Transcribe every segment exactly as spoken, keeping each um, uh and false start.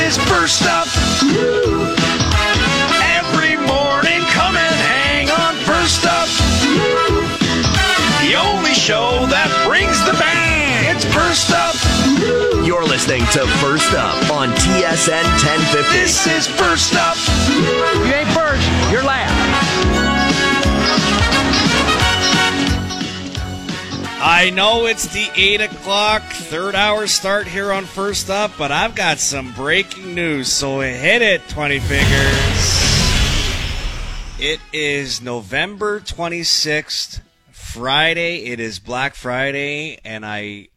is First Up. Every morning, come and hang on First Up. The only show that brings the bang. It's First Up. You're listening to First Up on T S N ten fifty. This is First Up. You ain't first, you're last. I know it's the eight o'clock third hour start here on First Up, but I've got some breaking news, so hit it, twenty fingers. It is November twenty-sixth, Friday. It is Black Friday, and I,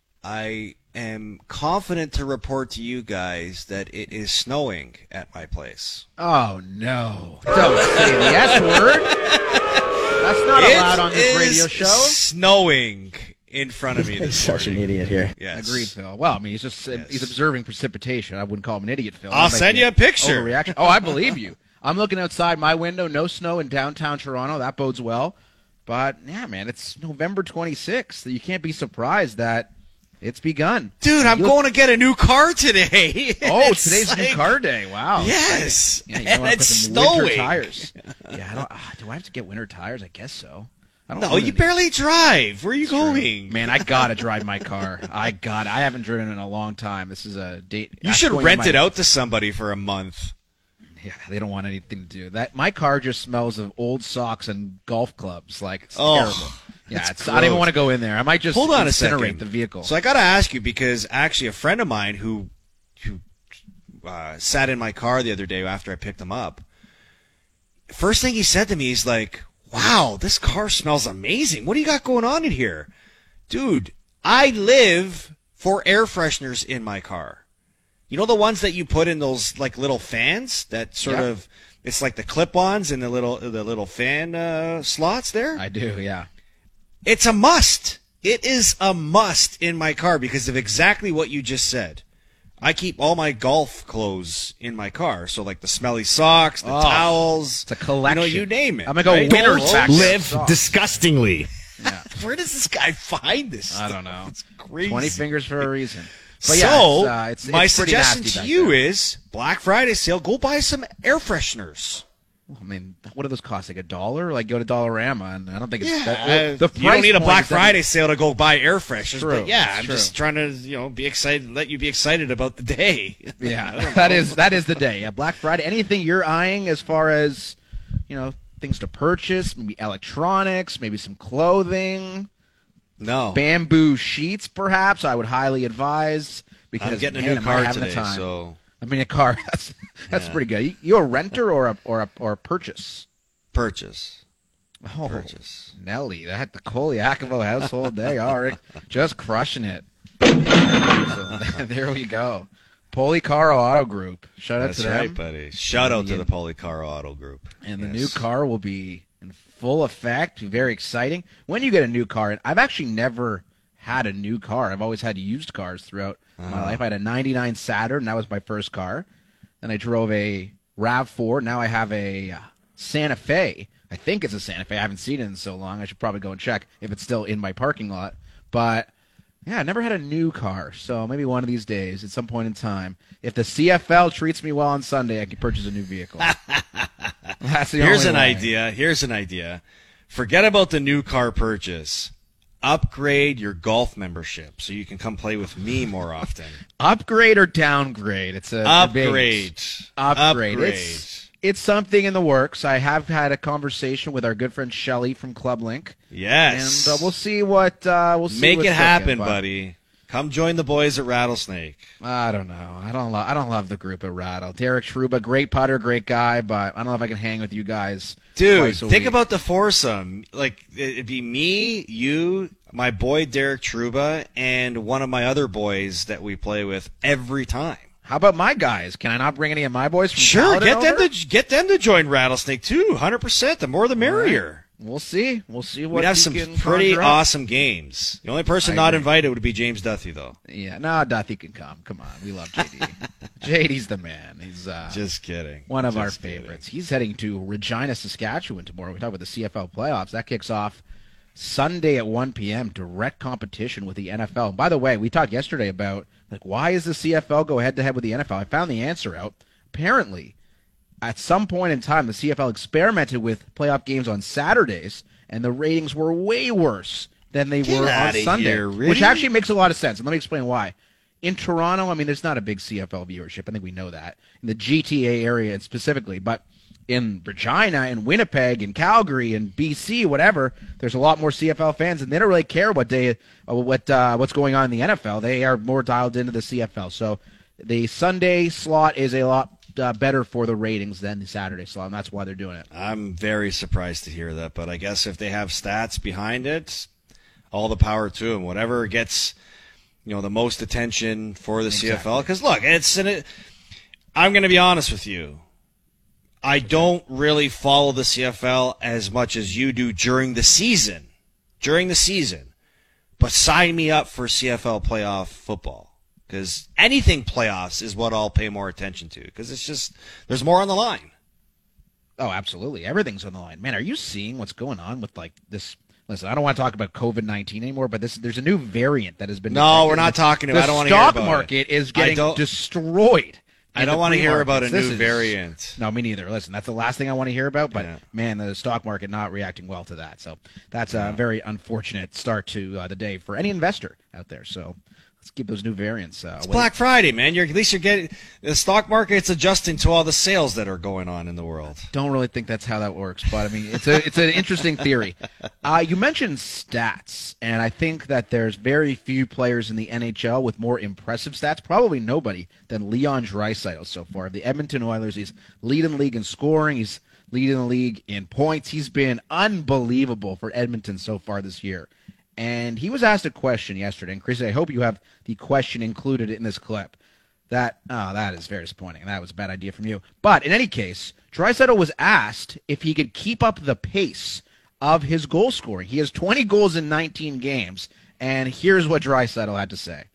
I am confident to report to you guys that it is snowing at my place. Oh, no. Don't say the S word. That's not It allowed on this is radio show. Snowing in front of me this Such an morning. idiot here. Yes. Agreed, Phil. Well, I mean, he's just Yes. he's observing precipitation. I wouldn't call him an idiot, Phil. I'll That might send be you a an picture. Overreaction. Oh, I believe you. I'm looking outside my window. No snow in downtown Toronto. That bodes well. But, yeah, man, it's November twenty-sixth. You can't be surprised that it's begun. Dude, I'm You- going to get a new car today. Oh, It's today's like- new car day. Wow. Yes. Yeah, you and want to put it's some snowing. winter tires. Yeah, I don't, uh, do I have to get winter tires? I guess so. I don't No, own you any. barely drive. Where are you going? Man, I gotta drive my car. I got. I haven't driven in a long time. This is a date. You that's should going to rent my- it out to somebody for a month. Yeah, they don't want anything to do that. My car just smells of old socks and golf clubs. Like it's Oh, terrible. Yeah, that's it's, I don't even gross. want to go in there. I might just Hold on a incinerate second. the vehicle. So I got to ask you because actually a friend of mine who who uh, sat in my car the other day after I picked him up, first thing he said to me is like, "Wow, this car smells amazing. What do you got going on in here?" Dude, I live for air fresheners in my car. You know the ones that you put in those like little fans that sort Yeah. of it's like the clip-ons and the little the little fan uh, slots there? I do. Yeah. It's a must. It is a must in my car because of exactly what you just said. I keep all my golf clothes in my car, so like the smelly socks, the Oh, towels, It's a collection. You know, you name it. I'm gonna go right? winners Don't back there. Live Sucks. disgustingly. Yeah. Where does this guy find this I stuff? don't know. It's crazy. Twenty fingers for a reason. But so, yeah, it's, uh, it's, my it's pretty suggestion nasty to back you there. is Black Friday sale. Go buy some air fresheners. I mean, what do those cost? Like a dollar? Like go to Dollarama, and I don't think it's Yeah, that, the, the you don't price need a point Black is that- Friday sale to go buy air fresheners. True, But yeah, it's I'm true. just trying to, you know, be excited, let you be excited about the day. Yeah, that is that is the day. Yeah, Black Friday. Anything you're eyeing as far as, you know, things to purchase, maybe electronics, maybe some clothing, No, bamboo sheets, perhaps. I would highly advise because I'm getting a man, new am I car having today, the time. so I mean, a car. That's that's Yeah. pretty good. You, you a renter or a or a or a purchase? purchase. Oh, Purchase. Nelly, that the Koliakovo household day. All right, just crushing it. So, there we go. Policaro Auto Group. Shout out That's to them. right, buddy. Shout out to Yeah. the Polycar Auto Group. And the Yes. new car will be in full effect. Very exciting. When you get a new car, I've actually never had a new car. I've always had used cars throughout my Uh-huh. life. I had a ninety-nine Saturn. That was my first car. Then I drove a RAV four. Now I have a uh, Santa Fe. I think it's a Santa Fe. I haven't seen it in so long. I should probably go and check if it's still in my parking lot. But yeah, I never had a new car. So maybe one of these days, at some point in time, if the C F L treats me well on Sunday, I can purchase a new vehicle. That's the Here's only an way. idea. Here's an idea. Forget about the new car purchase. Upgrade your golf membership so you can come play with me more often. Upgrade or downgrade? It's a Upgrade. debate. Upgrade. Upgrade. It's, it's something in the works. I have had a conversation with our good friend Shelly from Club Link, Yes. and uh, we'll see what uh, we'll see. Make what's it happen, cooking, but buddy. Come join the boys at Rattlesnake. I don't know. I don't. Lo- I don't love the group at Rattle. Derek Truba, great putter, great guy, but I don't know if I can hang with you guys. Dude, twice a think week. about the foursome. Like, it'd be me, you, my boy Derek Truba, and one of my other boys that we play with every time. How about my guys? Can I not bring any of my boys from Sure, Paladin get them over? to get them to join Rattlesnake too. one hundred percent. The more the merrier. We'll see. We'll see what We'd have we some can pretty conjure up. awesome games. The only person I not agree. invited would be James Duthie, though. Yeah, no, Duthie can come. Come on, we love J D. J D's the man. He's uh, Just kidding. one of our Just kidding. favorites. He's heading to Regina, Saskatchewan tomorrow. We talk about the C F L playoffs. That kicks off Sunday at one p.m., direct competition with the N F L. And by the way, we talked yesterday about, like, why does the C F L go head-to-head with the N F L? I found the answer out. Apparently, at some point in time, the C F L experimented with playoff games on Saturdays, and the ratings were way worse than they Get were on outta Sunday, here, really? which actually makes a lot of sense. And let me explain why. In Toronto, I mean, there's not a big C F L viewership. I think we know that. In the G T A area specifically, but in Regina and Winnipeg and Calgary and B C, whatever, there's a lot more C F L fans, and they don't really care what day, uh, what uh, what's going on in the N F L. They are more dialed into the C F L. So the Sunday slot is a lot uh, better for the ratings than the Saturday slot, and that's why they're doing it. I'm very surprised to hear that, but I guess if they have stats behind it, all the power to them. Whatever gets, you know, the most attention for the exactly. C F L. Because look, it's an. It, I'm going to be honest with you. I don't really follow the C F L as much as you do during the season. During the season. But sign me up for C F L playoff football. Because anything playoffs is what I'll pay more attention to. Because it's just, there's more on the line. Oh, absolutely. Everything's on the line. Man, are you seeing what's going on with, like, this? Listen, I don't want to talk about COVID nineteen anymore, but this there's a new variant that has been No, detected. we're not talking about the I don't want to hear about stock market it. is getting destroyed. I don't want to hear about a this new is, variant. No, me neither. Listen, that's the last thing I want to hear about, but, yeah. man, the stock market not reacting well to that. So that's a very unfortunate start to uh, the day for any investor out there. So let's keep those new variants uh, It's away. Black Friday, man. You're, at least you're getting – the stock market's adjusting to all the sales that are going on in the world. Don't really think that's how that works, but, I mean, it's a it's an interesting theory. Uh, you mentioned stats, and I think that there's very few players in the N H L with more impressive stats, probably nobody, than Leon Draisaitl so far. The Edmonton Oilers, he's leading the league in scoring. He's leading the league in points. He's been unbelievable for Edmonton so far this year. And he was asked a question yesterday, and Chris, I hope you have the question included in this clip. That oh, that is very disappointing. That was a bad idea from you. But in any case, Draisaitl was asked if he could keep up the pace of his goal scoring. He has twenty goals in nineteen games, and here's what Draisaitl had to say.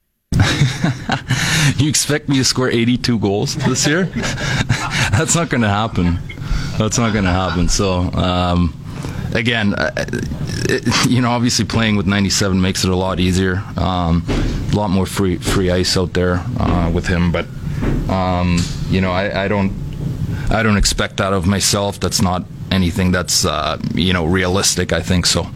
You expect me to score eighty-two goals this year? That's not going to happen. That's not going to happen. So, um, again, it, you know, obviously playing with ninety-seven makes it a lot easier. Um, a lot more free free ice out there uh, with him. But um, you know, I, I don't I don't expect that of myself. That's not anything that's uh, you know realistic. I think so.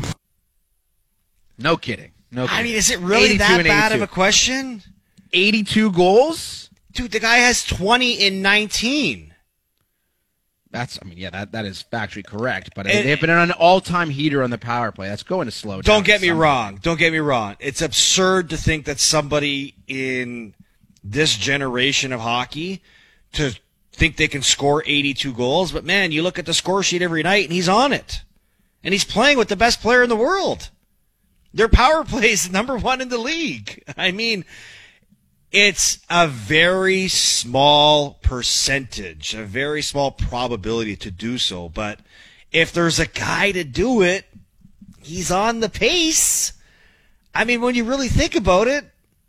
No kidding. No kidding. I mean, is it really that bad of a question? eighty-two goals? Dude, the guy has twenty in nineteen. That's, I mean, yeah, that, that is factually correct, but And- they've been on an all-time heater on the power play. That's going to slow down. Don't get me some- wrong. Don't get me wrong. It's absurd to think that somebody in this generation of hockey to think they can score eighty-two goals. But, man, you look at the score sheet every night, and he's on it. And he's playing with the best player in the world. Their power play is number one in the league. I mean, it's a very small percentage, a very small probability to do so. But if there's a guy to do it, he's on the pace. I mean, when you really think about it,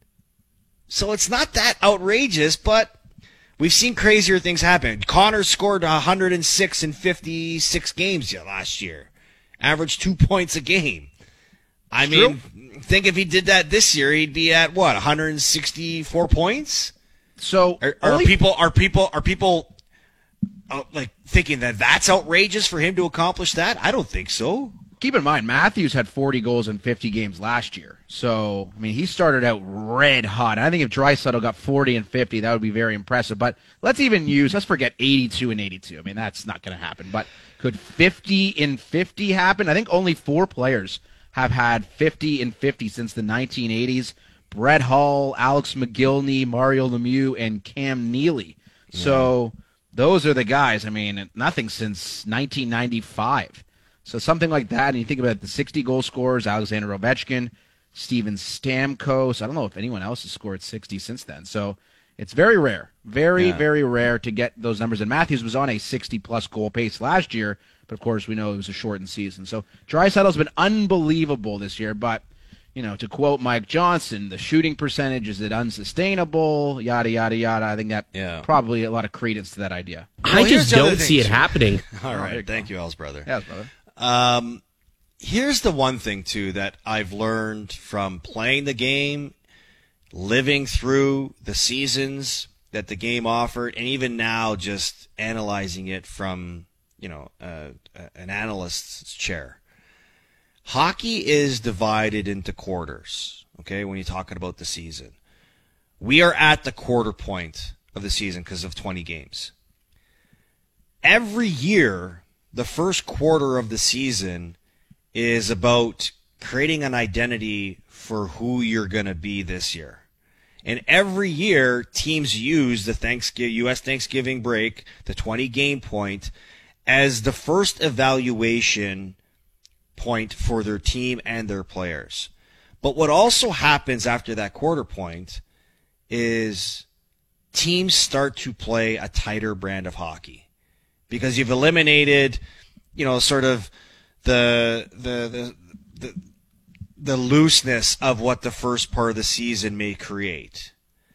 so it's not that outrageous, but we've seen crazier things happen. Connor scored one hundred six in fifty-six games last year, averaged two points a game. I mean, think if he did that this year, he'd be at what, one hundred sixty-four points? So Are, are only- people are people are people uh, like thinking that that's outrageous for him to accomplish that? I don't think so. keep in mind, Matthews had forty goals in fifty games last year. So, I mean, he started out red hot. I think if Draisaitl got forty and fifty, that would be very impressive. But let's even use, let's forget eighty-two and eighty-two. I mean, that's not going to happen. But could fifty and fifty happen? I think only four players have had fifty and fifty since the nineteen eighties. Brett Hull, Alex McGillney, Mario Lemieux, and Cam Neely. Yeah. So those are the guys. I mean, nothing since nineteen ninety-five. So something like that, and you think about the sixty goal scorers, Alexander Ovechkin, Steven Stamkos. I don't know if anyone else has scored sixty since then. So it's very rare, very, yeah. very rare to get those numbers. And Matthews was on a sixty-plus goal pace last year, but of course we know it was a shortened season. So Draisaitl's been unbelievable this year, but you know, to quote Mike Johnson, the shooting percentage, is it unsustainable? Yada, yada, yada. I think that yeah. probably a lot of credence to that idea. I well, just don't see it happening. All right. Thank you, Els brother. Yes, brother. Um, here's the one thing, too, that I've learned from playing the game, living through the seasons that the game offered, and even now just analyzing it from, you know, uh, an analyst's chair. Hockey is divided into quarters, okay, when you're talking about the season. We are at the quarter point of the season because of twenty games. Every year, the first quarter of the season is about creating an identity for who you're going to be this year. And every year, teams use the Thanksgiving, U S Thanksgiving break, the twenty-game point, as the first evaluation point for their team and their players. But what also happens after that quarter point is teams start to play a tighter brand of hockey because you've eliminated, you know, sort of the the the the, the looseness of what the first part of the season may create.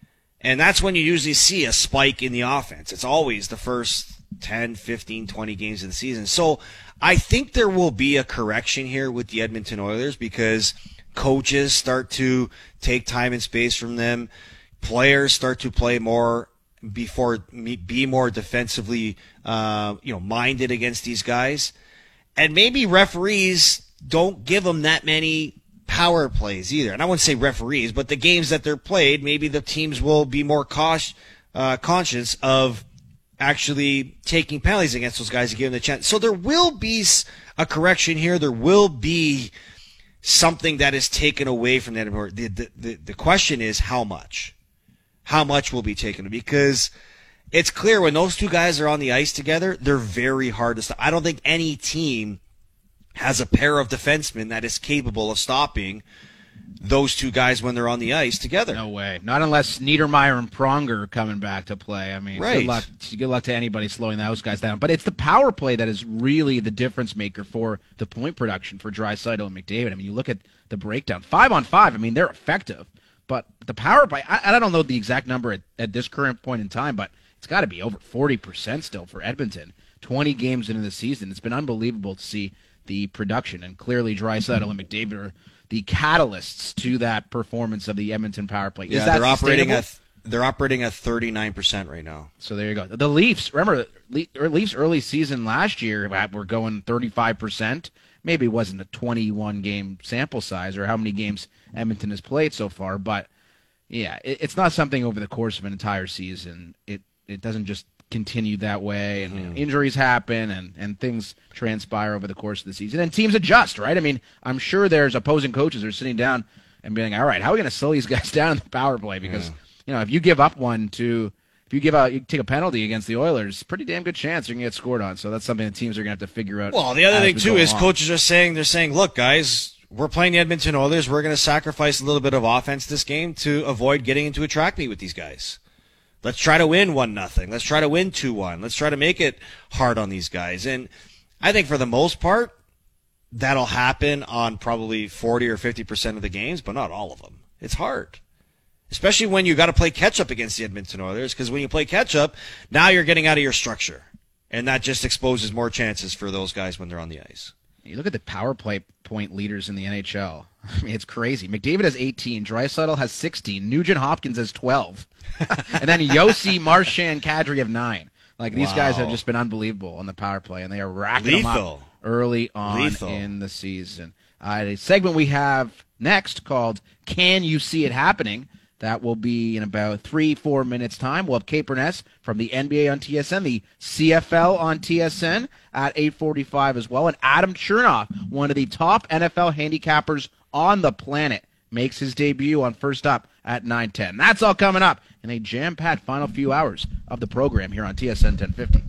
And that's when you usually see a spike in the offense. It's always the first ten, fifteen, twenty games of the season. So I think there will be a correction here with the Edmonton Oilers because coaches start to take time and space from them. Players start to play more before be more defensively, uh, you know, minded against these guys, and maybe referees don't give them that many power plays either. And I wouldn't say referees, but the games that they're played, maybe the teams will be more cautious, uh, conscious of actually taking penalties against those guys and giving them the chance. So there will be a correction here. There will be something that is taken away from that. The, the, the, the question is how much? How much will be taken? Because it's clear when those two guys are on the ice together, they're very hard to stop. I don't think any team has a pair of defensemen that is capable of stopping those two guys when they're on the ice together. No way. Not unless Niedermeyer and Pronger are coming back to play. I mean, right. good luck, good luck to anybody slowing those guys down. But it's the power play that is really the difference maker for the point production for Draisaitl and McDavid. I mean, you look at the breakdown. Five on five, I mean, they're effective. But the power play, I, I don't know the exact number at, at this current point in time, but it's got to be over forty percent still for Edmonton. twenty games into the season. It's been unbelievable to see the production. And clearly Draisaitl and McDavid are the catalysts to that performance of the Edmonton power play. Is yeah, that they're operating sustainable? at they're operating at thirty-nine percent right now. So there you go. The Leafs, remember, the Leafs early season last year were going thirty-five percent. Maybe it wasn't a twenty-one game sample size or how many games Edmonton has played so far, but yeah, it, it's not something over the course of an entire season. It it doesn't just continue that way, and mm. you know, injuries happen and, and things transpire over the course of the season, and teams adjust, right? I mean, I'm sure there's opposing coaches who are sitting down and being like, all right, how are we going to slow these guys down in the power play? Because, yeah. you know, if you give up one to, if you give out, you take a penalty against the Oilers, pretty damn good chance you're going to get scored on. So that's something that teams are going to have to figure out. Well, the other thing, too, is along. Coaches are saying, they're saying, look, guys, we're playing the Edmonton Oilers. We're going to sacrifice a little bit of offense this game to avoid getting into a track meet with these guys. Let's try to win one nothing. Let's try to win two one. Let's try to make it hard on these guys. And I think for the most part, that'll happen on probably forty or fifty percent of the games, but not all of them. It's hard. Especially when you got to play catch-up against the Edmonton Oilers, because when you play catch-up, now you're getting out of your structure. And that just exposes more chances for those guys when they're on the ice. You look at the power play point leaders in the N H L. I mean, it's crazy. McDavid has eighteen. Draisaitl has sixteen. Nugent Hopkins has twelve. And then Yossi, Marchand, Kadri have nine. Like, these wow. guys have just been unbelievable on the power play, and they are racking Lethal. them up early on Lethal. in the season. Uh, a segment we have next called Can You See It Happening? That will be in about three, four minutes' time. We'll have Kate Burness from the N B A on T S N, the C F L on T S N at eight forty-five as well. And Adam Chernoff, one of the top N F L handicappers on the planet, makes his debut on First Up at nine ten. That's all coming up in a jam-packed final few hours of the program here on T S N ten fifty.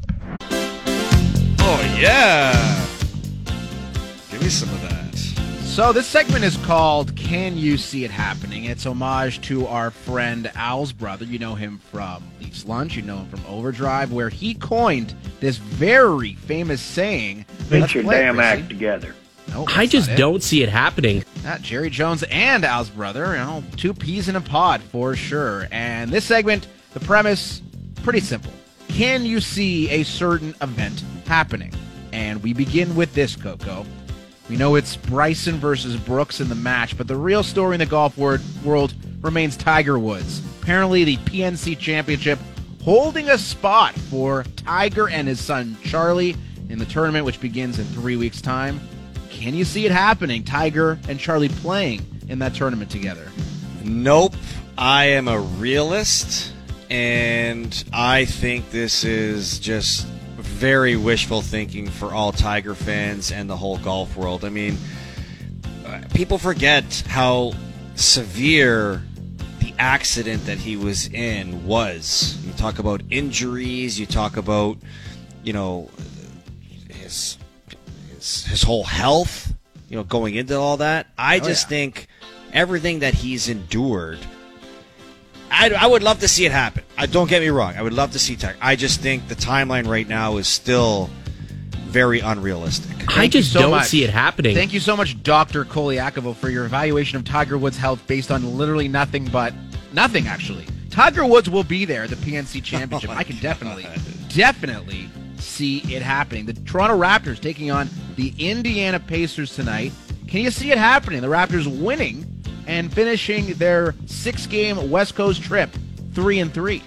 Oh, yeah. Give me some of that. So this segment is called Can You See It Happening? It's homage to our friend Al's brother. You know him from Leafs Lunch. You know him from Overdrive, where he coined this very famous saying. Get your damn act together. Nope, I just don't see it happening. Not Jerry Jones and Al's brother. You know, two peas in a pod for sure. And this segment, the premise, pretty simple. Can you see a certain event happening? And we begin with this, Coco. We know it's Bryson versus Brooks in the match, but the real story in the golf wor- world remains Tiger Woods. Apparently the P N C Championship holding a spot for Tiger and his son Charlie in the tournament, which begins in three weeks' time. Can you see it happening, Tiger and Charlie playing in that tournament together? Nope. I am a realist, and I think this is just very wishful thinking for all Tiger fans and the whole golf world. I mean, people forget how severe the accident that he was in was. You talk about injuries, you talk about, you know, his his, his whole health, you know, going into all that. I oh, just yeah. think everything that he's endured, I, I would love to see it happen. I, don't get me wrong. I would love to see Tiger. I just think the timeline right now is still very unrealistic. I Thank you just so don't much. see it happening. Thank you so much, Doctor Koliakovo, for your evaluation of Tiger Woods' health based on literally nothing but nothing, actually. Tiger Woods will be there at the P N C Championship. Oh I can God. definitely, definitely see it happening. The Toronto Raptors taking on the Indiana Pacers tonight. Can you see it happening? The Raptors winning and finishing their six-game West Coast trip three and three.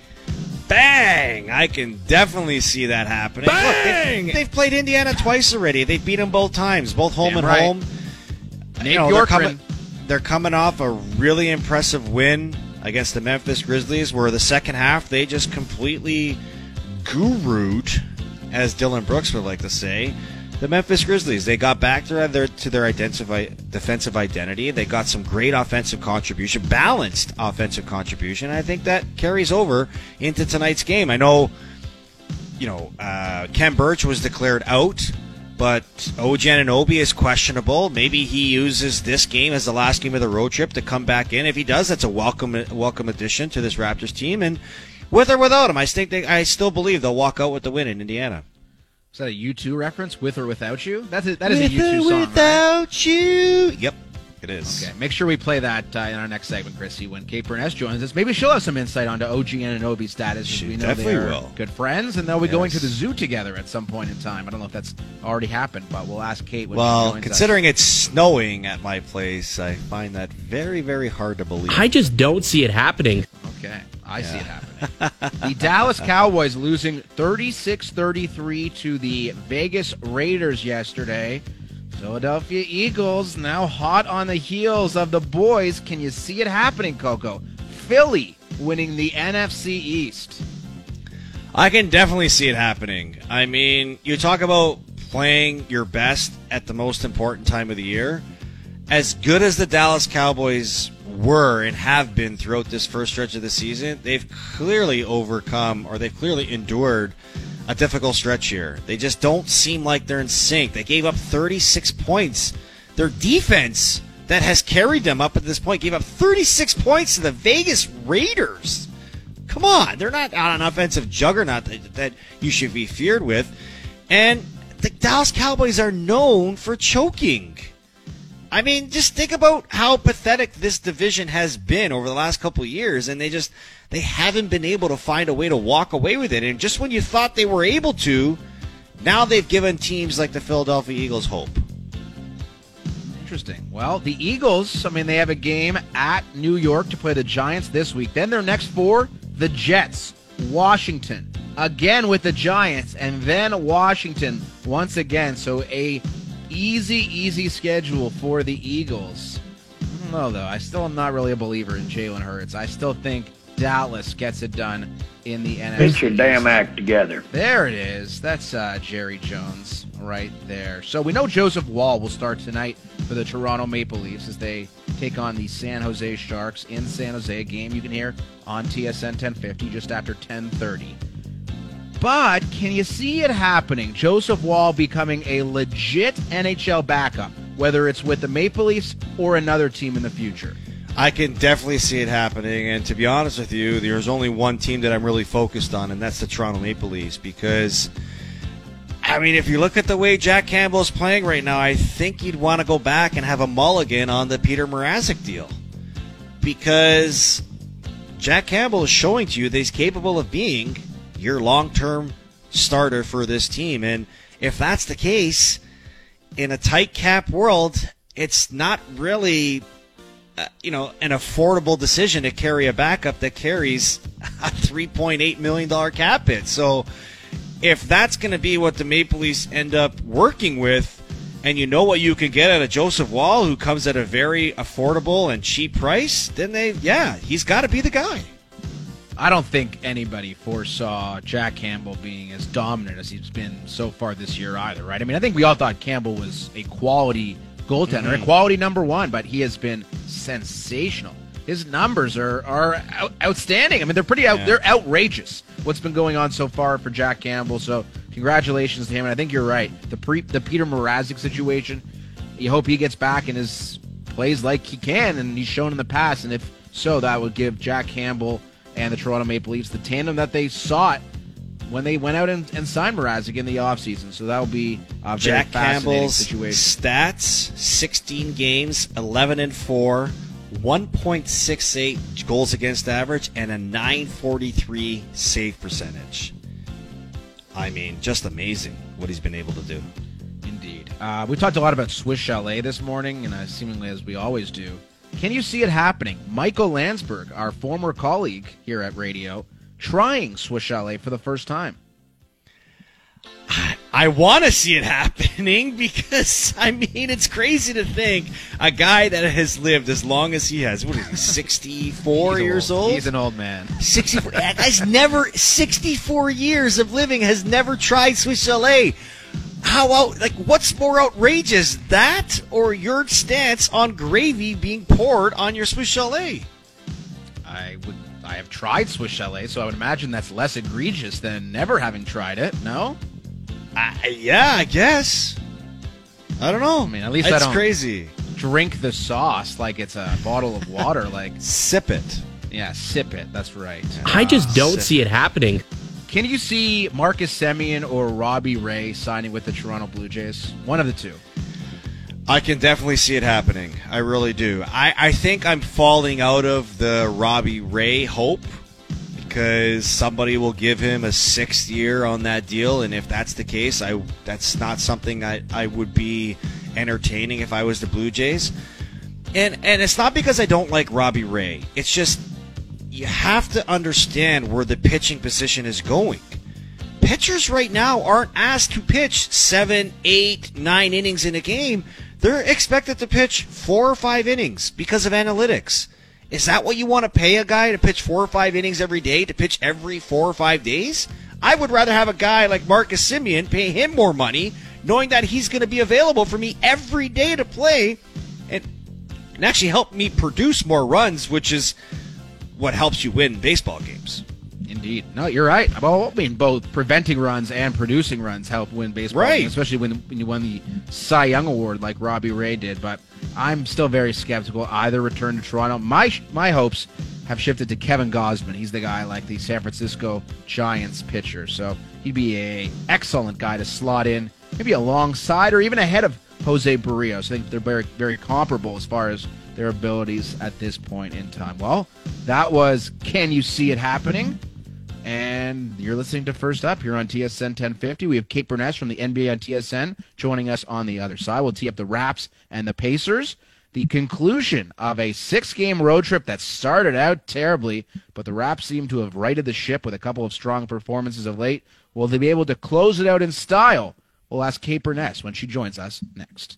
Bang! I can definitely see that happening. Look, Bang! they've, they've played Indiana twice already. They've beat them both times, both home Damn and right. home. Nate You know, they're Bjorkgren. coming, they're coming off a really impressive win against the Memphis Grizzlies, where the second half they just completely gurued, as Dylan Brooks would like to say, the Memphis Grizzlies. They got back to their to their identif- defensive identity. They got some great offensive contribution, balanced offensive contribution. I think that carries over into tonight's game. I know, you know, uh, Ken Birch was declared out, but O G Anunoby is questionable. Maybe he uses this game as the last game of the road trip to come back in. If he does, that's a welcome welcome addition to this Raptors team. And with or without him, I think they, I still believe they'll walk out with the win in Indiana. Is that a U two reference? With or without you? That's a, that is a With U two or song, right? without you. Yep, it is. Okay, make sure we play that uh, in our next segment, Chrissy, when Kate Burness joins us. Maybe she'll have some insight onto O G Anunoby's status. She as we know definitely they are will. good friends, and they'll be going to Yes. the zoo together at some point in time. I don't know if that's already happened, but we'll ask Kate when she Well, joins considering it's snowing at my place, I find that very, very hard to believe. I just don't see it happening. us. Okay, I see it happening. The Dallas Cowboys losing thirty-six thirty-three to the Vegas Raiders yesterday. Philadelphia Eagles now hot on the heels of the boys. Can you see it happening, Coco? Philly winning the N F C East. I can definitely see it happening. I mean, you talk about playing your best at the most important time of the year. As good as the Dallas Cowboys were and have been throughout this first stretch of the season, they've clearly overcome, or they've clearly endured, a difficult stretch here. They just don't seem like they're in sync. They gave up thirty-six points. Their defense that has carried them up at this point gave up thirty-six points to the Vegas Raiders. Come on, they're not an offensive juggernaut that, that you should be feared with. And the Dallas Cowboys are known for choking. I mean, just think about how pathetic this division has been over the last couple of years, and they just they haven't been able to find a way to walk away with it. And just when you thought they were able to, now they've given teams like the Philadelphia Eagles hope. Interesting. Well, the Eagles, I mean, they have a game at New York to play the Giants this week. Then their next four, the Jets, Washington, again with the Giants, and then Washington once again. So a easy, easy schedule for the Eagles. I don't know, though. I still am not really a believer in Jalen Hurts. I still think Dallas gets it done in the N F C. Get your damn act together. There it is. That's uh, Jerry Jones right there. So we know Joseph Wall will start tonight for the Toronto Maple Leafs as they take on the San Jose Sharks in San Jose, a game you can hear on T S N ten fifty just after ten thirty. But can you see it happening? Joseph Wall becoming a legit N H L backup, whether it's with the Maple Leafs or another team in the future. I can definitely see it happening, and to be honest with you, there's only one team that I'm really focused on, and that's the Toronto Maple Leafs, because, I mean, if you look at the way Jack Campbell is playing right now, I think you'd want to go back and have a mulligan on the Peter Mrazek deal, because Jack Campbell is showing to you that he's capable of being your long-term starter for this team, and if that's the case, in a tight cap world, it's not really, uh, you know, an affordable decision to carry a backup that carries a three point eight million dollars cap hit. So if that's going to be what the Maple Leafs end up working with, and you know what you can get out of Joseph Woll, who comes at a very affordable and cheap price, then they, yeah, he's got to be the guy. I don't think anybody foresaw Jack Campbell being as dominant as he's been so far this year either, right? I mean, I think we all thought Campbell was a quality goaltender, mm-hmm. a quality number one, but he has been sensational. His numbers are are out, outstanding. I mean, they're pretty out, yeah. they're outrageous. What's been going on so far for Jack Campbell? So, congratulations to him. And I think you're right. The pre, the Peter Mrazek situation. You hope he gets back and is plays like he can, and he's shown in the past. And if so, that would give Jack Campbell and the Toronto Maple Leafs the tandem that they sought when they went out and, and signed Mrazek in the offseason. So that will be a very Jack fascinating Campbell's situation. Stats: sixteen games, eleven and four. one point six eight goals against average, and a nine forty-three save percentage. I mean, just amazing what he's been able to do. Indeed. Uh, we talked a lot about Swiss Chalet this morning, and uh, seemingly as we always do. Can you see it happening? Michael Landsberg, our former colleague here at radio, trying Swiss Chalet for the first time. I want to see it happening because, I mean, it's crazy to think a guy that has lived as long as he has, what is he, sixty-four years old? He's an old man. sixty-four That guy's never, sixty-four years of living, has never tried Swiss Chalet. How out, like, what's more outrageous, that or your stance on gravy being poured on your Swiss Chalet? I would, I have tried Swiss Chalet, so I would imagine that's less egregious than never having tried it, no? Uh, yeah, I guess. I don't know. I mean, at least That's I don't crazy. drink the sauce like it's a bottle of water. Like sip it. Yeah, sip it. That's right. I just Uh, don't sip see it happening. Can you see Marcus Semien or Robbie Ray signing with the Toronto Blue Jays? One of the two. I can definitely see it happening. I really do. I, I think I'm falling out of the Robbie Ray hope because somebody will give him a sixth year on that deal, and if that's the case, I that's not something I, I would be entertaining if I was the Blue Jays. And and it's not because I don't like Robbie Ray. It's just you have to understand where the pitching position is going. Pitchers right now aren't asked to pitch seven, eight, nine innings in a game. They're expected to pitch four or five innings because of analytics. Is that what you want to pay a guy to pitch four or five innings every day, to pitch every four or five days? I would rather have a guy like Marcus Semien, pay him more money, knowing that he's going to be available for me every day to play and, and actually help me produce more runs, which is what helps you win baseball games. Indeed. No, you're right. Well, I mean, both preventing runs and producing runs help win baseball right. games, especially when, when you won the Cy Young Award like Robbie Ray did. But I'm still very skeptical either return to Toronto. My my hopes have shifted to Kevin Gausman. He's the guy like the San Francisco Giants pitcher. So he'd be a excellent guy to slot in, maybe alongside or even ahead of Jose Barrios. I think they're very, very comparable as far as their abilities at this point in time. Well, that was Can You See It Happening? And you're listening to First Up here on T S N ten fifty. We have Kate Burness from the N B A on T S N joining us on the other side. We'll tee up the Raps and the Pacers. The conclusion of a six-game road trip that started out terribly, but the Raps seem to have righted the ship with a couple of strong performances of late. Will they be able to close it out in style? We'll ask Kate Burness when she joins us next.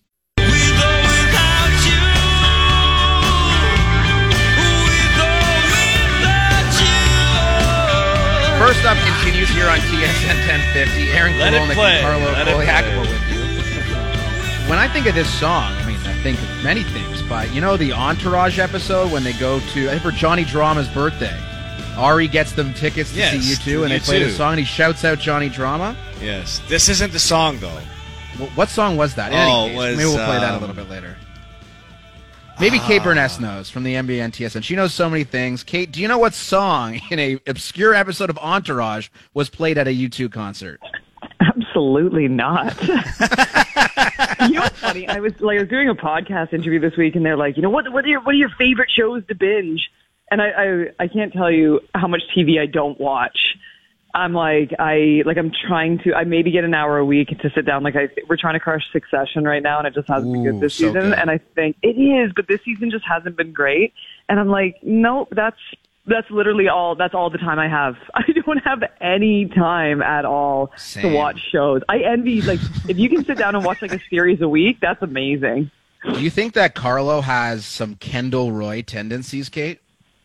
First Up continues here on T S N ten fifty. Aaron Korolnik and Carlo Koliak were with you. When I think of this song, I mean, I think of many things, but you know the Entourage episode when they go to, I think for Johnny Drama's birthday, Ari gets them tickets to yes, see U two, and they play the song, and he shouts out Johnny Drama. Yes. This isn't the song, though. Well, what song was that? In oh, any case, was, maybe we'll play that a um, little bit later. Maybe Kate Burness knows from the N B A and T S N. She knows so many things. Kate, do you know what song in a obscure episode of Entourage was played at a U two concert? Absolutely not. You know what's funny? I was like, I was doing a podcast interview this week, and they're like, you know, what what are your what are your favorite shows to binge? And I I, I can't tell you how much T V I don't watch. I'm like, I, like, I'm trying to, I maybe get an hour a week to sit down. Like, I, we're trying to crush Succession right now, and it just hasn't been Ooh, good this so season. good. And I think it is, but this season just hasn't been great. And I'm like, nope, that's, that's literally all, that's all the time I have. I don't have any time at all Same. to watch shows. I envy, like, if you can sit down and watch, like, a series a week, that's amazing. Do you think that Carlo has some Kendall Roy tendencies, Kate?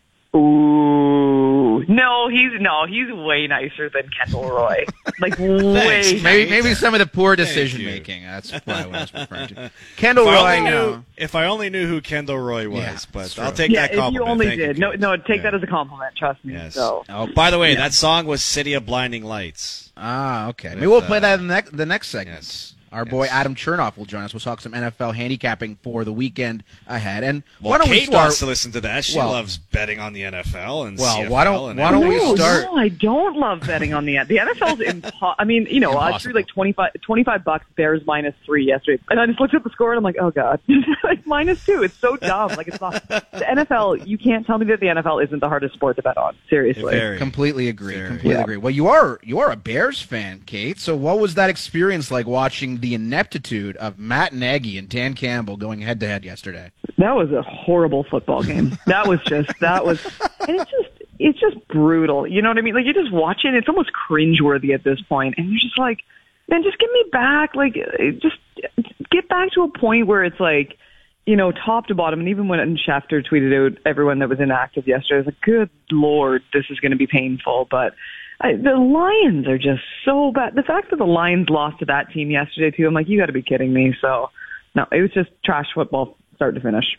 Ooh, no, he's no, he's way nicer than Kendall Roy. Like way. Thanks. Maybe maybe some of the poor Thank decision you. making. That's probably what I was referring to. Kendall If I, Roy, only no. knew, if I only knew who Kendall Roy was, Yeah, but that's I'll true. take Yeah, that if compliment. you only Thank did. you, No, Kate. no, take Yeah. that as a compliment. Trust me. Yes. So. Oh, By the way, that song was City of Blinding Lights. Ah, okay. Maybe With, we'll play uh, that in the next, the next segment. yes. Our boy Yes. Adam Chernoff will join us. We'll talk some N F L handicapping for the weekend ahead. And Well, why don't Kate we start? wants to listen to that. She Well- loves betting on the N F L and Well, C F L why don't- and why don't we everything No, else. start- no, I don't love betting on the the N F L's impo- I mean, you know, I threw Impossible. like twenty-five, twenty-five bucks Bears minus three yesterday, and I just looked at the score and I'm like, oh god, like minus two. It's so dumb. Like it's not the N F L. You can't tell me that the N F L isn't the hardest sport to bet on. Seriously. Very. Completely agree. Very. Completely Yeah. agree. Well, you are you are a Bears fan, Kate. So what was that experience like watching the ineptitude of Matt Nagy and Dan Campbell going head to head yesterday? That was a horrible football game. That was just, that was, and it's just, it's just brutal. You know what I mean? Like, you just watch it, it's almost cringeworthy at this point, and you're just like, man, just get me back. Like, just get back to a point where it's like, you know, top to bottom. And even when Schefter tweeted out everyone that was inactive yesterday, I was like, good Lord, this is going to be painful. But I, the Lions are just so bad. The fact that the Lions lost to that team yesterday, too, I'm like, you got to be kidding me. So, no, it was just trash football start to finish.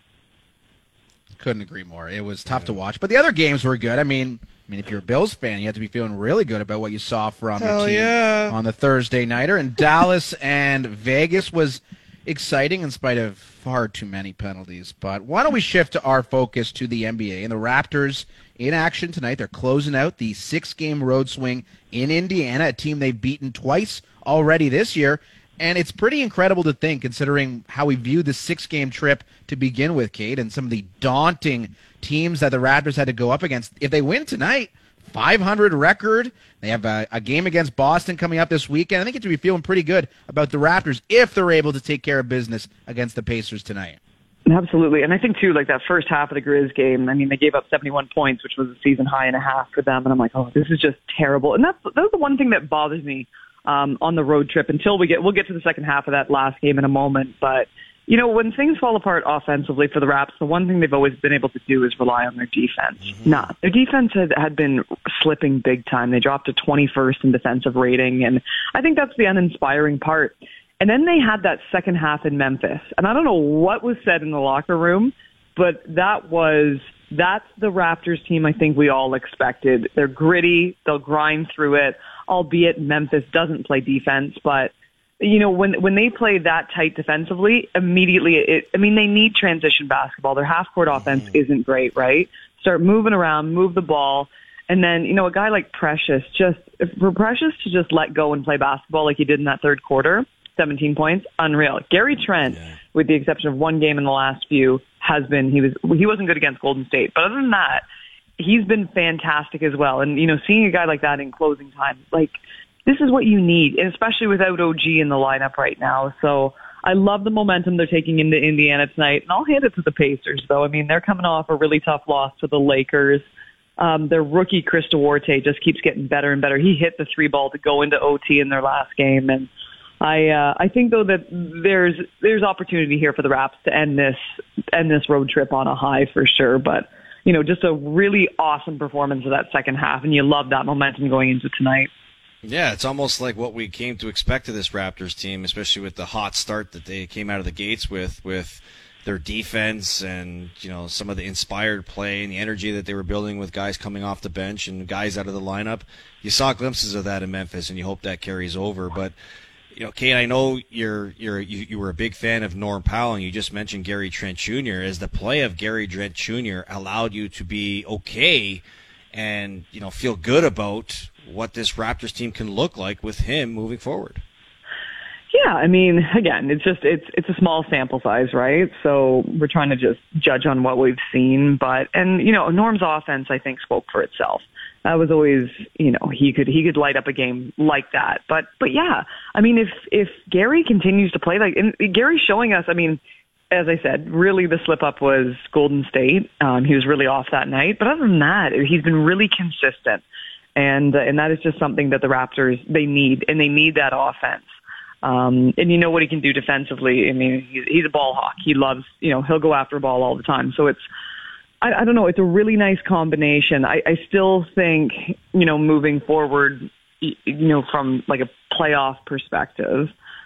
Couldn't agree more. It was tough to watch, but the other games were good. I mean, I mean, if you're a Bills fan, you have to be feeling really good about what you saw from Hell your team yeah. on the Thursday nighter. And Dallas and Vegas was exciting in spite of far too many penalties. But why don't we shift to our focus to the N B A and the Raptors in action tonight? They're closing out the six-game road swing in Indiana, a team they've beaten twice already this year. And it's pretty incredible to think, considering how we viewed the six-game trip to begin with, Kate, and some of the daunting teams that the Raptors had to go up against. If they win tonight, five hundred record. They have a, a game against Boston coming up this weekend. I think you have to be feeling pretty good about the Raptors if they're able to take care of business against the Pacers tonight. Absolutely. And I think, too, like that first half of the Grizz game, I mean, they gave up seventy-one points, which was a season high and a half for them. And I'm like, oh, this is just terrible. And that's, that's the one thing that bothers me um, on the road trip until we get, we'll get to the second half of that last game in a moment. But, you know, when things fall apart offensively for the Raps, the one thing they've always been able to do is rely on their defense. Mm-hmm. Nah, their defense had, had been slipping big time. They dropped to twenty-first in defensive rating. And I think that's the uninspiring part. And then they had that second half in Memphis. And I don't know what was said in the locker room, but that was, that's the Raptors team I think we all expected. They're gritty. They'll grind through it, albeit Memphis doesn't play defense. But, you know, when when they play that tight defensively, immediately, it, I mean, they need transition basketball. Their half-court offense isn't great, right? Start moving around, move the ball. And then, you know, a guy like Precious, just for Precious to just let go and play basketball like he did in that third quarter, seventeen points, unreal. Gary Trent, yeah. with the exception of one game in the last few, has been, he was, he wasn't good against Golden State. But other than that, he's been fantastic as well. And, you know, seeing a guy like that in closing time, like, this is what you need, and especially without O G in the lineup right now. So I love the momentum they're taking into Indiana tonight. And I'll hand it to the Pacers, though. I mean, they're coming off a really tough loss to the Lakers. Um, their rookie, Chris Duarte, just keeps getting better and better. He hit the three ball to go into O T in their last game. And I uh, I think, though, that there's there's opportunity here for the Raps to end this end this road trip on a high for sure. But, you know, just a really awesome performance of that second half, and you love that momentum going into tonight. Yeah, it's almost like what we came to expect of this Raptors team, especially with the hot start that they came out of the gates with, with their defense and, you know, some of the inspired play and the energy that they were building with guys coming off the bench and guys out of the lineup. You saw glimpses of that in Memphis, and you hope that carries over. But, you know, Kate, I know you're you're you, you were a big fan of Norm Powell, and you just mentioned Gary Trent Junior As the play of Gary Trent Junior allowed you to be okay and, you know, feel good about what this Raptors team can look like with him moving forward. Yeah, I mean, again, it's just it's it's a small sample size, right? So we're trying to just judge on what we've seen, but and you know, Norm's offense I think spoke for itself. that was always, you know, he could he could light up a game like that. But but yeah, I mean, if if Gary continues to play like, and Gary's showing us, I mean, as I said, really the slip up was Golden State. Um, he was really off that night, but other than that, he's been really consistent, and uh, and that is just something that the Raptors they need, and they need that offense. Um, and you know what he can do defensively. I mean, he's, he's a ball hawk. He loves, you know, he'll go after a ball all the time. So it's, I, I don't know, it's a really nice combination. I, I still think, you know, moving forward, you know, from like a playoff perspective,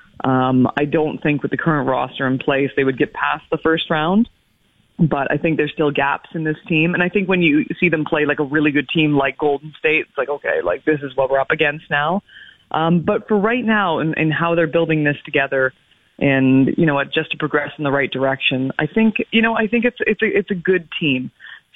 um, I don't think with the current roster in place they would get past the first round. But I think there's still gaps in this team. And I think when you see them play like a really good team like Golden State, it's like, okay, like this is what we're up against now. Um, but for right now and, and how they're building this together and, you know what, just to progress in the right direction, I think, you know, I think it's, it's a, it's a good team.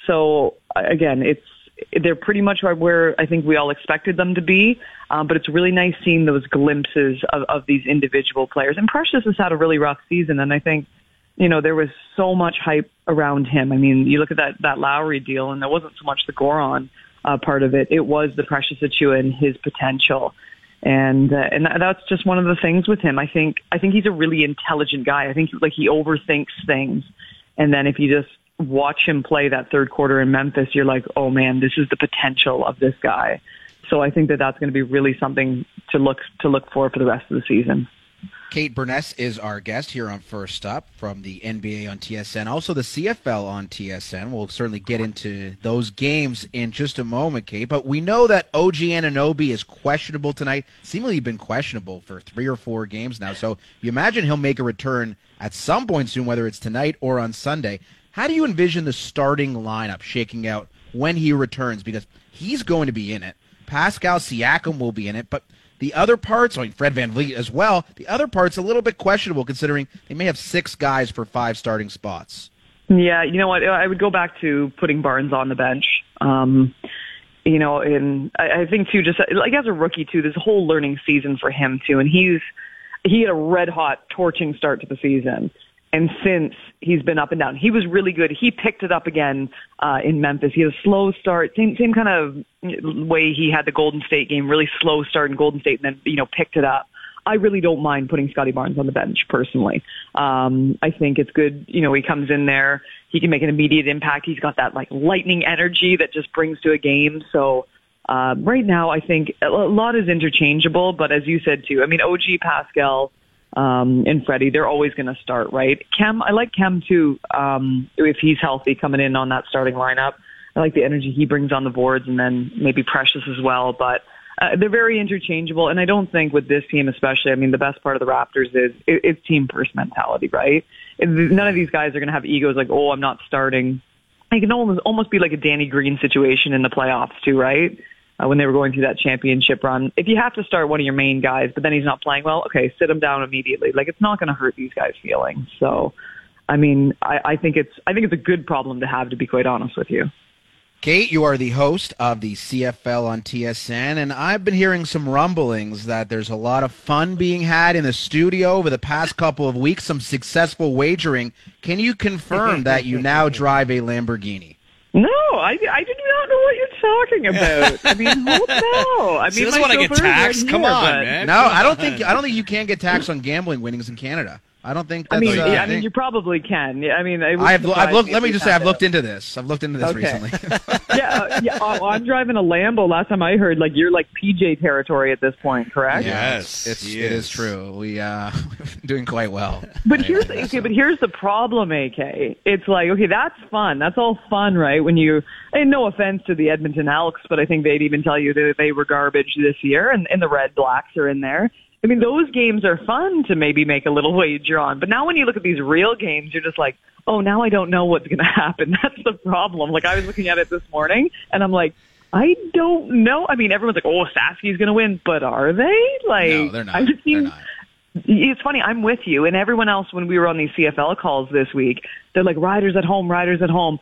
So again, it's, they're pretty much where I think we all expected them to be. Um, but it's really nice seeing those glimpses of, of these individual players. And Precious has had a really rough season. And I think, you know, there was so much hype around him. I mean, you look at that, that Lowry deal and there wasn't so much the Goran uh, part of it. It was the Precious Achiuwa and his potential. And uh, and that's just one of the things with him. I think I think he's a really intelligent guy. I think like he overthinks things, and then if you just watch him play that third quarter in Memphis, you're like, oh man, this is the potential of this guy. So I think that that's going to be really something to look to look for for the rest of the season. Kate Burness is our guest here on First Up from the N B A on T S N, also the C F L on T S N. We'll certainly get into those games in just a moment, Kate. But we know that O G Anunoby is questionable tonight. Seemingly been questionable for three or four games now. So you imagine he'll make a return at some point soon, whether it's tonight or on Sunday. How do you envision the starting lineup shaking out when he returns? Because he's going to be in it. Pascal Siakam will be in it, but the other parts, I mean, Fred VanVleet as well, the other part's a little bit questionable considering they may have six guys for five starting spots. Yeah, you know what? I would go back to putting Barnes on the bench. Um, you know, and I, I think, too, just like as a rookie, too, there's a whole learning season for him, too. And he's he had a red-hot, torching start to the season. And since he's been up and down, he was really good. He picked it up again uh, in Memphis. He had a slow start, same same kind of way he had the Golden State game, really slow start in Golden State, and then you know picked it up. I really don't mind putting Scotty Barnes on the bench personally. Um, I think it's good. You know, he comes in there, he can make an immediate impact. He's got that like lightning energy that just brings to a game. So uh, right now, I think a lot is interchangeable. But as you said too, I mean, O G, Pascal. Um, and Freddie, they're always going to start, right? Kem, I like Kem too, um, if he's healthy coming in on that starting lineup. I like the energy he brings on the boards and then maybe Precious as well, but uh, they're very interchangeable. And I don't think with this team especially, I mean, the best part of the Raptors is it, it's team first mentality, right? It, none of these guys are going to have egos like, oh, I'm not starting. It can almost, almost be like a Danny Green situation in the playoffs too, right? Uh, when they were going through that championship run. If you have to start one of your main guys, but then he's not playing well, okay, sit him down immediately. Like, it's not going to hurt these guys' feelings. So, I mean, I, I think it's I think it's a good problem to have, to be quite honest with you. Kate, you are the host of the C F L on T S N, and I've been hearing some rumblings that there's a lot of fun being had in the studio over the past couple of weeks, some successful wagering. Can you confirm that you now drive a Lamborghini? No, I, I do not know what you're talking about. I mean, who no? I mean, she doesn't want to get taxed. Come on, man. No, I don't think I don't think you can get taxed on gambling winnings in Canada. I don't think that's I mean, uh, yeah, I mean, you probably can. Yeah, I mean, I I've, I've looked. Let me just say, I've looked into this. I've looked into this okay. recently. yeah, uh, yeah. Oh, I'm driving a Lambo. Last time I heard, like you're like P J territory at this point, correct? Yes, it's it is. is true. We uh, we've been doing quite well. But here's okay. So. But here's the problem, A K. It's like okay, that's fun. That's all fun, right? When you, and no offense to the Edmonton Elks, but I think they'd even tell you that they were garbage this year, and, and the Red Blacks are in there. I mean, those games are fun to maybe make a little wager on. But now when you look at these real games, you're just like, oh, now I don't know what's going to happen. That's the problem. Like, I was looking at it this morning, and I'm like, I don't know. I mean, everyone's like, oh, Sasky's going to win. But are they? Like, no, they're not. I've just seen, they're not. It's funny. I'm with you. And everyone else, when we were on these C F L calls this week, they're like, riders at home, riders at home.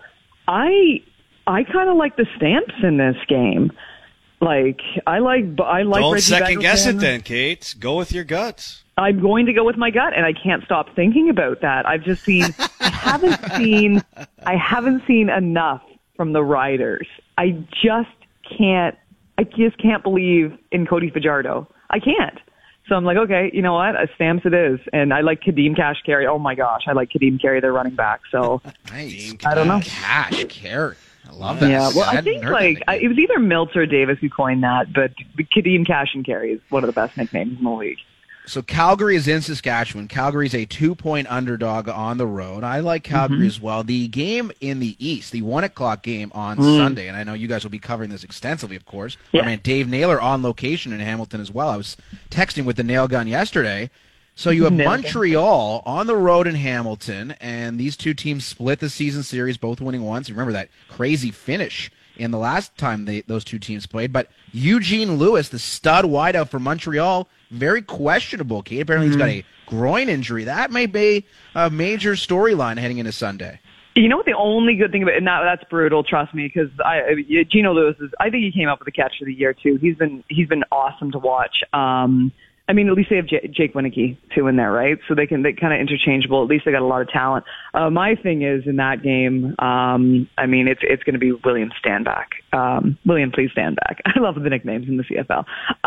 I I kind of like the Stamps in this game. Like, I like, I like. Don't Reggie second guess Begelton. it then, Kate. Go with your guts. I'm going to go with my gut, and I can't stop thinking about that. I've just seen, I haven't seen, I haven't seen enough from the Riders. I just can't, I just can't believe in Cody Fajardo. I can't. So I'm like, okay, you know what? A Stamps it is. And I like Kadeem Cash Carey. Oh my gosh, I like Kadeem Carey, their running back. So Nice. I don't know. Cash Carey. I love that. Yeah, well, I hadn't think heard like that I, it was either Miltz or Davis who coined that, but Kadeem Cash and Carey is one of the best nicknames in the league. So Calgary is in Saskatchewan. Calgary's a two-point underdog on the road. I like Calgary Mm-hmm. as well. The game in the East, the one o'clock game on Mm. Sunday, and I know you guys will be covering this extensively, of course. Yeah. I mean, Dave Naylor on location in Hamilton as well. I was texting with the nail gun yesterday. So you have Nail gun. Montreal on the road in Hamilton, and these two teams split the season series, both winning once. Remember that crazy finish in the last time they, those two teams played. But Eugene Lewis, the stud wideout for Montreal, very questionable, Kate. Apparently Mm-hmm. he's got a groin injury. That may be a major storyline heading into Sunday. You know what the only good thing about it, and that, that's brutal, trust me, because I, Gino Lewis is, I think he came up with the catch of the year too. He's been, he's been awesome to watch. Um, I mean, at least they have J- Jake Winicky too in there, right? So they can, they kind of interchangeable. At least they got a lot of talent. Uh, my thing is in that game, um, I mean, it's, it's going to be William Standback. Um, William, please stand back. I love the nicknames in the C F L.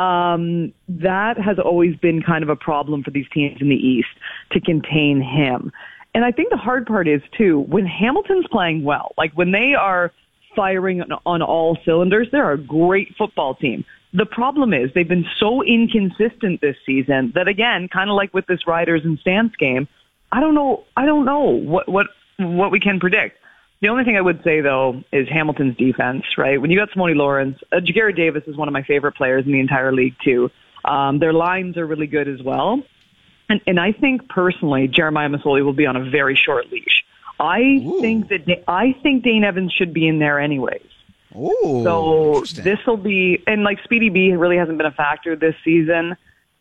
Um, that has always been kind of a problem for these teams in the East to contain him. And I think the hard part is too, when Hamilton's playing well, like when they are firing on, on all cylinders, they're a great football team. The problem is they've been so inconsistent this season that, again, kind of like with this Riders and Stamps game, I don't know. I don't know what what what we can predict. The only thing I would say though is Hamilton's defense. Right, when you got Simone Lawrence, uh, Jagari Davis is one of my favorite players in the entire league too. Um, their lines are really good as well, and and I think personally Jeremiah Masoli will be on a very short leash. I Ooh. think that Da- I think Dane Evans should be in there anyways. Ooh, So interesting. this will be, and like Speedy B really hasn't been a factor this season.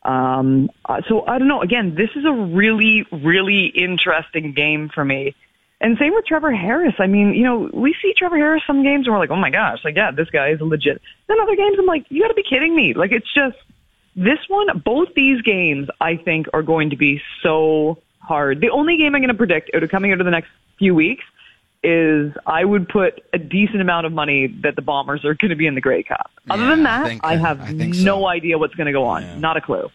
Um, uh, so I don't know. Again, this is a really, really interesting game for me. And same with Trevor Harris. I mean, you know, we see Trevor Harris some games and we're like, oh my gosh, like, yeah, this guy is legit. Then other games I'm like, you got to be kidding me. Like, it's just this one, both these games I think are going to be so hard. The only game I'm going to predict out of coming out of the next few weeks is I would put a decent amount of money that the Bombers are going to be in the Grey Cup. Other Yeah, than I that, think- I have I think no so. idea what's going to go on. Yeah. Not a clue.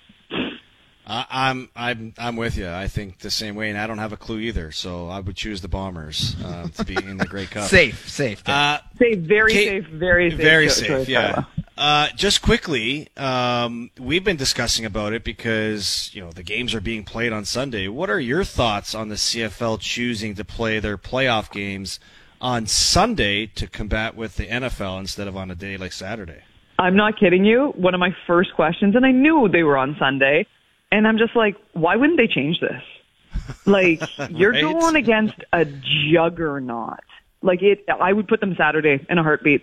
Uh, I'm I'm I'm with you. I think the same way, and I don't have a clue either. So I would choose the Bombers uh, to be in the Grey Cup. Safe, safe. Dave. Uh, Safe, very Kate- safe, very safe. Very cho- safe, choice, yeah. Carla. Uh, just quickly, um, we've been discussing about it because you know the games are being played on Sunday. What are your thoughts on the C F L choosing to play their playoff games on Sunday to combat with the N F L instead of on a day like Saturday? I'm not kidding you. One of my first questions, and I knew they were on Sunday, and I'm just like, why wouldn't they change this? Like, you're Right? going against a juggernaut. Like, it, I would put them Saturday in a heartbeat.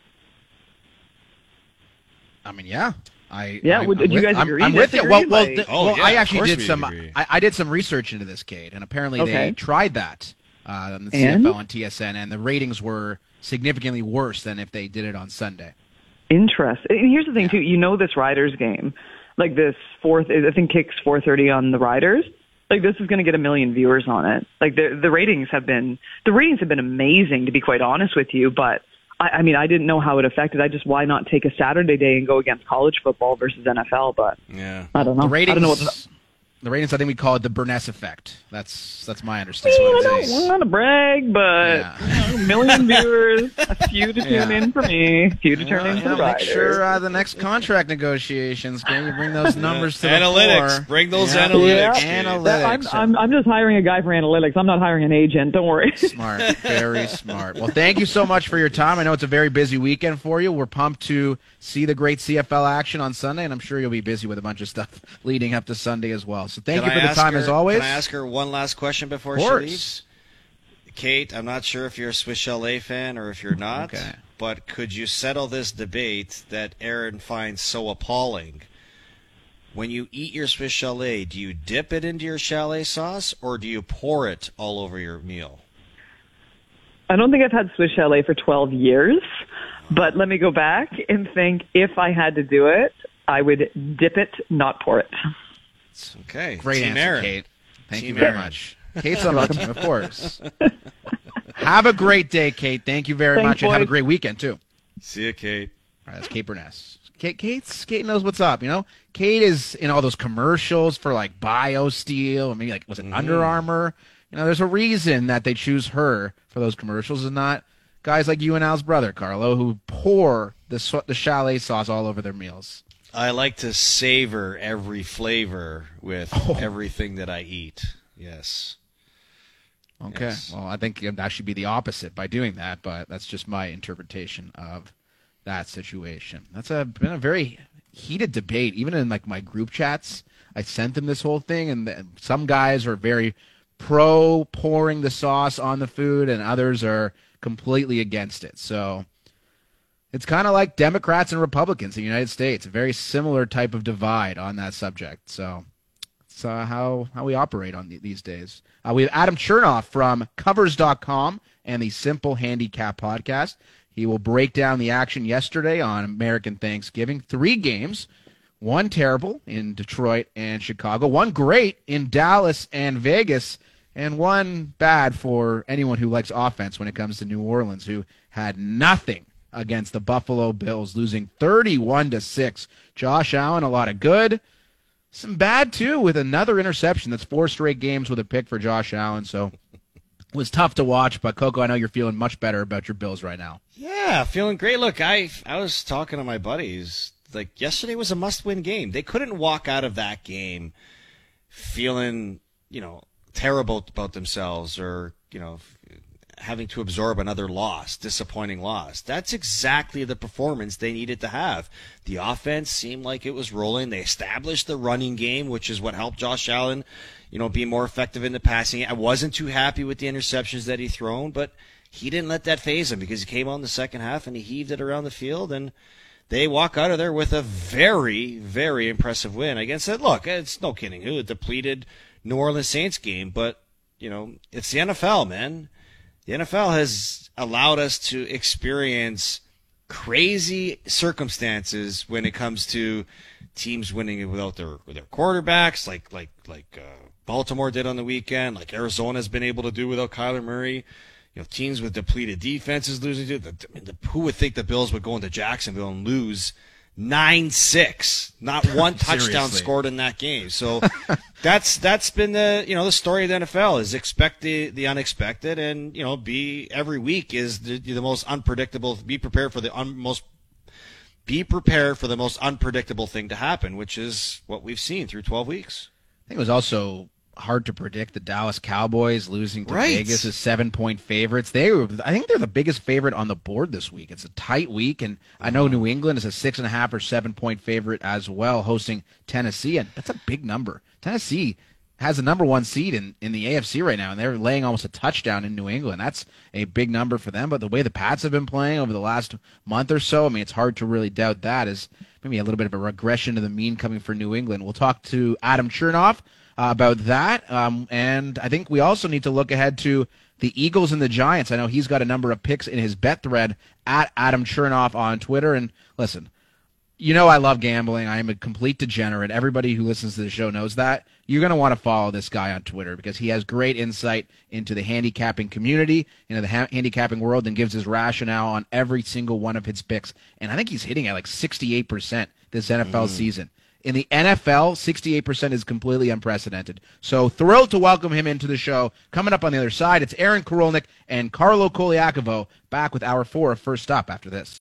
I mean, yeah. I Yeah, I, would- I'm do you with- guys I'm, agree, I'm with you. disagree? Well, well, Like- th- Oh, well yeah, I of actually course did we some. agree. I, I did some research into this, Kate, and apparently Okay. they tried that uh, on the And? C F L on T S N, and the ratings were significantly worse than if they did it on Sunday. Interest. And here's the thing, too. You know this Riders game, like this fourth, I think kicks four thirty on the Riders. Like, this is going to get a million viewers on it. Like, the the ratings have been, the ratings have been amazing, to be quite honest with you. But, I, I mean, I didn't know how it affected. I just, why not take a Saturday day and go against college football versus N F L? But Yeah. I don't know. The ratings, I don't know what the, the ratings. I think we call it the Burness effect. That's that's my I understanding. don't want to brag, but Yeah. you know, a million viewers, a few to tune Yeah. in for me, a few to turn Well, in you for know, the make Riders. sure uh, the next contract negotiations, can you bring those numbers to the Analytics. fore? Bring those Yeah. analytics. Yeah. Kate. Analytics. I'm, I'm, I'm just hiring a guy for analytics. I'm not hiring an agent. Don't worry. Smart, very smart. Well, thank you so much for your time. I know it's a very busy weekend for you. We're pumped to see the great C F L action on Sunday, and I'm sure you'll be busy with a bunch of stuff leading up to Sunday as well. So thank Can you for I the ask time her- as always. Can I ask her one last question before Of she course. leaves? Kate, I'm not sure if you're a Swiss Chalet fan or if you're not, Okay. but could you settle this debate that Aaron finds so appalling? When you eat your Swiss Chalet, do you dip it into your chalet sauce or do you pour it all over your meal? I don't think I've had Swiss Chalet for twelve years, but let me go back and think if I had to do it, I would dip it, not pour it. Okay. Great Team answer, Aaron. Kate. Thank Team you very Aaron. much. Kate's on the team, of course. Have a great day, Kate. Thank you very Thanks, much, and have a boys. great weekend, too. See you, Kate. All right, that's Kate Burness. Kate, Kate's, Kate knows what's up, you know? Kate is in all those commercials for, like, BioSteel, or maybe, like, was it mm. Under Armour? You know, there's a reason that they choose her for those commercials and not guys like you and Al's brother, Carlo, who pour the, the chalet sauce all over their meals. I like to savor every flavor with oh. everything that I eat. Yes. Okay. Yes. Well, I think that should be the opposite by doing that, but that's just my interpretation of that situation. That's a, been a very heated debate, even in like my group chats. I sent them this whole thing, and the, some guys are very pro pouring the sauce on the food, and others are completely against it. So it's kind of like Democrats and Republicans in the United States, a very similar type of divide on that subject. So it's uh, how, how we operate on the, these days. Uh, we have Adam Chernoff from Covers dot com and the Simple Handicap podcast. He will break down the action yesterday on American Thanksgiving. Three games, one terrible in Detroit and Chicago, one great in Dallas and Vegas, and one bad for anyone who likes offense when it comes to New Orleans, who had nothing against the Buffalo Bills, losing thirty-one to six. Josh Allen, a lot of good. Some bad, too, with another interception. That's four straight games with a pick for Josh Allen, so it was tough to watch. But, Coco, I know you're feeling much better about your Bills right now. Yeah, feeling great. Look, I I was talking to my buddies. Like, yesterday was a must-win game. They couldn't walk out of that game feeling, you know, terrible about themselves or, you know, having to absorb another loss, disappointing loss. That's exactly the performance they needed to have. The offense seemed like it was rolling. They established the running game, which is what helped Josh Allen, you know, be more effective in the passing. I wasn't too happy with the interceptions that he thrown, but he didn't let that faze him because he came on in the second half and he heaved it around the field, and they walk out of there with a very, very impressive win against it. Look, it's no kidding who, a depleted New Orleans Saints game, but, you know, it's the N F L, man. The N F L has allowed us to experience crazy circumstances when it comes to teams winning without their their quarterbacks, like like like uh, Baltimore did on the weekend, like Arizona has been able to do without Kyler Murray. You know, teams with depleted defenses losing to. The, I mean, the, who would think the Bills would go into Jacksonville and lose nine six? Not one touchdown scored in that game. So that's that's been the you know the story of the N F L is expect the, the unexpected, and you know be every week is the, the most unpredictable. Be prepared for the un, most. Be prepared for the most unpredictable thing to happen, which is what we've seen through twelve weeks. I think it was also hard to predict the Dallas Cowboys losing to right. Vegas as seven-point favorites. They were, I think they're the biggest favorite on the board this week. It's a tight week, and I know New England is a six and a half or seven-point favorite as well, hosting Tennessee, and that's a big number. Tennessee has the number one seed in, in the A F C right now, and they're laying almost a touchdown in New England. That's a big number for them, but the way the Pats have been playing over the last month or so, I mean, it's hard to really doubt that is maybe a little bit of a regression to the mean coming for New England. We'll talk to Adam Chernoff Uh, about that, um, and I think we also need to look ahead to the Eagles and the Giants. I know he's got a number of picks in his bet thread at Adam Chernoff on Twitter. And listen, you know I love gambling. I am a complete degenerate. Everybody who listens to the show knows that. You're going to want to follow this guy on Twitter because he has great insight into the handicapping community, into the ha- handicapping world, and gives his rationale on every single one of his picks. And I think he's hitting at like sixty-eight percent this N F L mm. season. In the N F L, sixty-eight percent is completely unprecedented. So thrilled to welcome him into the show. Coming up on the other side, it's Aaron Korolnik and Carlo Koliakovo back with hour four of First Up after this.